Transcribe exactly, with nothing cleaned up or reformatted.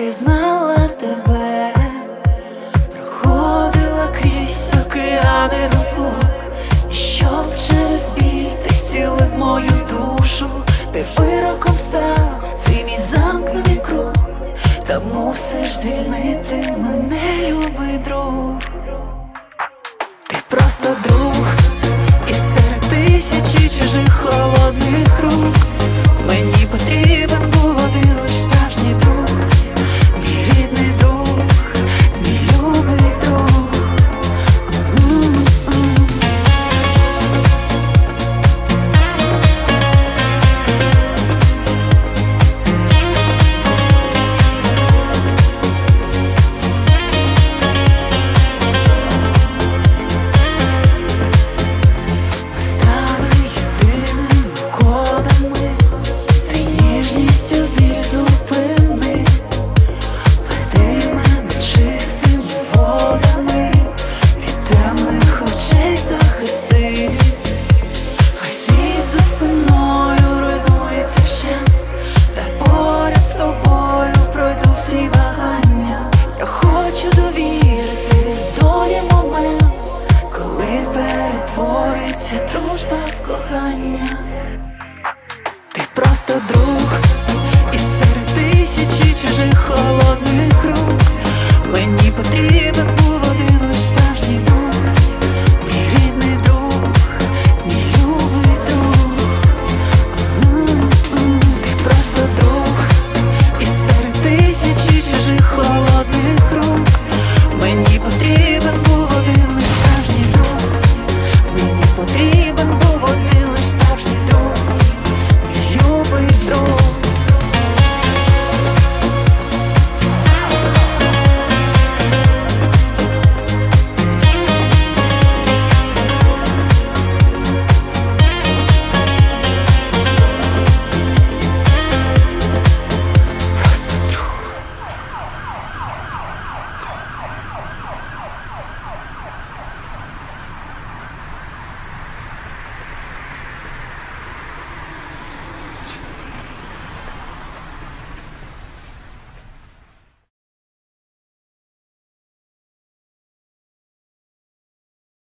пізнала тебе, проходила крізь океани розлук, і щоб через біль ти зцілив мою душу. Ти вироком став, ти мій замкнений круг, та мусиш звільнити мене, любий друг. Ти просто друг, і серед тисячі чужих холодних рук